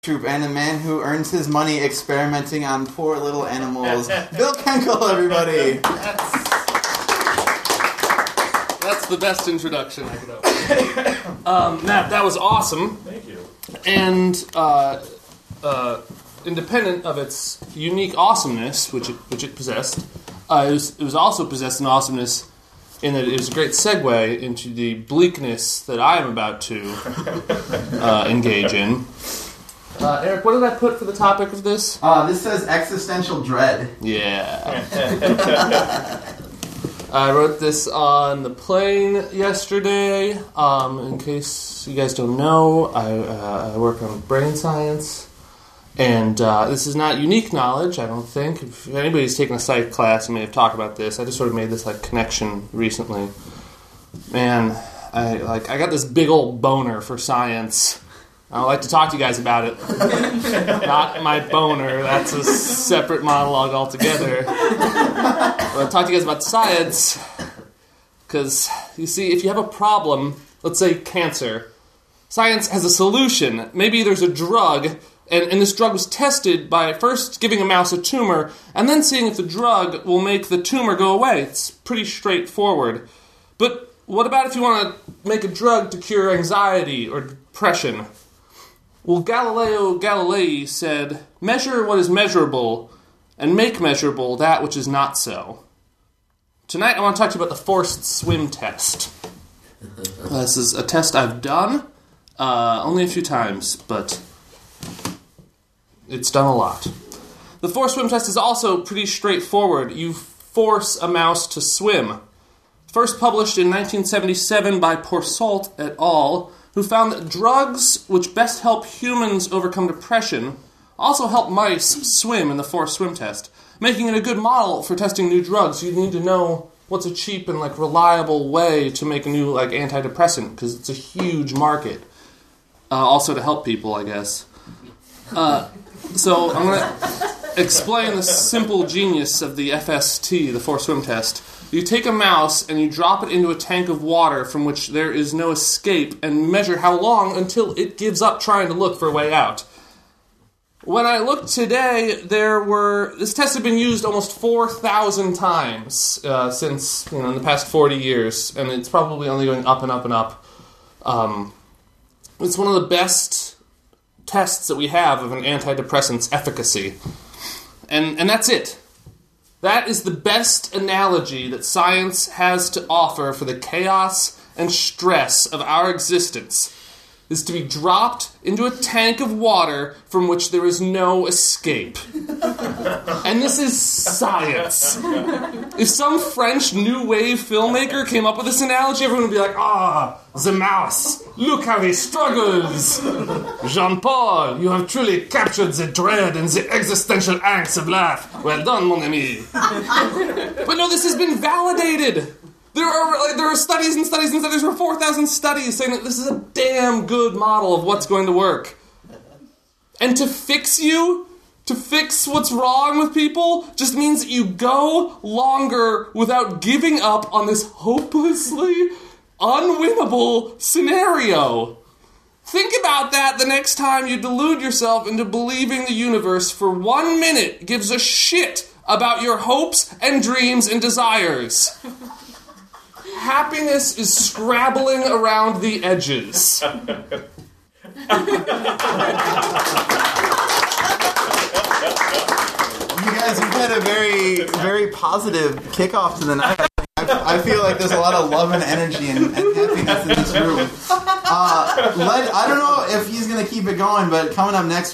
Troop and a man who earns his money experimenting on poor little animals. Bill Kenkel, everybody! That's the best introduction I could have. Matt, that was awesome. Thank you. And independent of its unique awesomeness, which it possessed, it was also possessed an awesomeness in that it was a great segue into the bleakness that I am about to engage in. Eric, what did I put for the topic of this? This says existential dread. Yeah. I wrote this on the plane yesterday. In case you guys don't know, I work on brain science. And this is not unique knowledge, I don't think. If anybody's taken a psych class, I may have talked about this. I just sort of made this connection recently. Man, I got this big old boner for science. I would like to talk to you guys about it. Not my boner, that's a separate monologue altogether. I want to talk to you guys about science. Because, you see, if you have a problem, let's say cancer, science has a solution. Maybe there's a drug, and this drug was tested by first giving a mouse a tumor, and then seeing if the drug will make the tumor go away. It's pretty straightforward. But what about if you want to make a drug to cure anxiety or depression? Well, Galileo Galilei said, "Measure what is measurable, and make measurable that which is not so." Tonight I want to talk to you about the forced swim test. This is a test I've done, only a few times, but it's done a lot. The forced swim test is also pretty straightforward. You force a mouse to swim. First published in 1977 by Poursault et al., who found that drugs which best help humans overcome depression also help mice swim in the forced swim test, making it a good model for testing new drugs. You need to know what's a cheap and reliable way to make a new antidepressant, because it's a huge market. Also to help people, I guess. So I'm going to explain the simple genius of the FST, the forced swim test. You take a mouse and you drop it into a tank of water from which there is no escape and measure how long until it gives up trying to look for a way out. When I looked today, this test had been used almost 4,000 times since in the past 40 years, and it's probably only going up and up and up. It's one of the best tests that we have of an antidepressant's efficacy. And that's it. That is the best analogy that science has to offer for the chaos and stress of our existence, is to be dropped into a tank of water from which there is no escape. And this is science. If some French new wave filmmaker came up with this analogy, everyone would be like, the mouse, look how he struggles. Jean-Paul, you have truly captured the dread and the existential angst of life. Well done, mon ami. But no, this has been validated. There are studies and studies and studies, for 4,000 studies saying that this is a damn good model of what's going to work. And to fix what's wrong with people, just means that you go longer without giving up on this hopelessly unwinnable scenario. Think about that the next time you delude yourself into believing the universe for 1 minute gives a shit about your hopes and dreams and desires. Happiness is scrabbling around the edges. You guys have had a very, very positive kickoff to the night. I feel like there's a lot of love and energy and happiness in this room. I don't know if he's going to keep it going, but coming up next